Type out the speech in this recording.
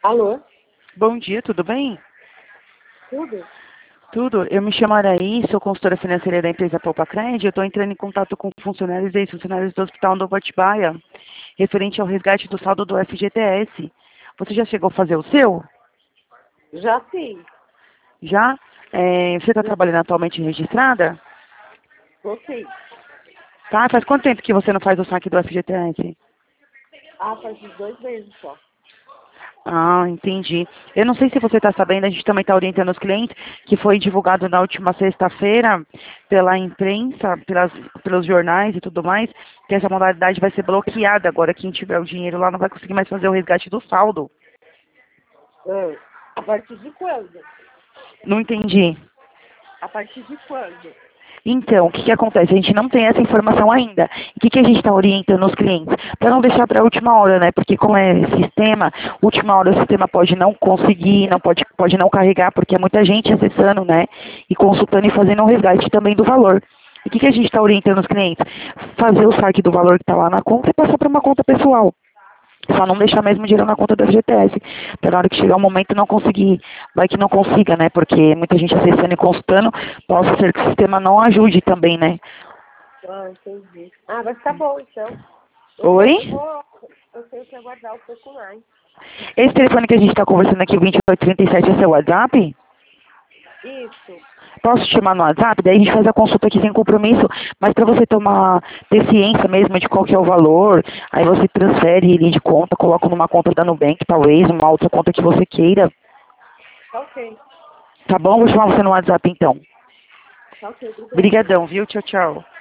Alô? Bom dia, tudo bem? Tudo? Tudo. Eu me chamo Araí, sou consultora financeira da empresa Poupa Cred. Eu estou entrando em contato com funcionários e ex-funcionários do Hospital Novo Atibaia, referente ao resgate do saldo do FGTS. Você já chegou a fazer o seu? Já sim. Já? Você está Já. trabalhando atualmente registrada? Tô sim. Tá? Faz quanto tempo que você não faz o saque do FGTS? Ah, faz uns 2 meses só. Ah, entendi. Eu não sei se você está sabendo, a gente também está orientando os clientes, que foi divulgado na última sexta-feira pela imprensa, pelos jornais e tudo mais, que essa modalidade vai ser bloqueada agora. Quem tiver o dinheiro lá não vai conseguir mais fazer o resgate do saldo. Ah, a partir de quando? Não entendi. A partir de quando? Então, o que acontece? A gente não tem essa informação ainda. O que a gente está orientando os clientes? Para não deixar para a última hora, né? Porque como é sistema, última hora o sistema pode não conseguir, pode não carregar, porque é muita gente acessando, né? E consultando e fazendo um resgate também do valor. E o que a gente está orientando os clientes? Fazer o saque do valor que está lá na conta e passar para uma conta pessoal. Só não deixar mesmo dinheiro na conta da FGTS. Para na hora que chegar o momento não conseguir. Vai que não consiga, né? Porque muita gente acessando e consultando, possa ser que o sistema não ajude também, né? Ah, entendi. Ah, mas tá bom, então. Oi? Eu tenho que aguardar um pouco mais. Esse telefone que a gente está conversando aqui, o 2837, é seu WhatsApp? Isso. Posso te chamar no WhatsApp? Daí a gente faz a consulta aqui sem compromisso, mas para você ter ciência mesmo de qual que é o valor, aí você transfere ele de conta, coloca numa conta da Nubank, talvez, uma outra conta que você queira. Tá ok. Tá bom? Vou chamar você no WhatsApp então. Tá ok, obrigada. Obrigadão, viu? Tchau, tchau.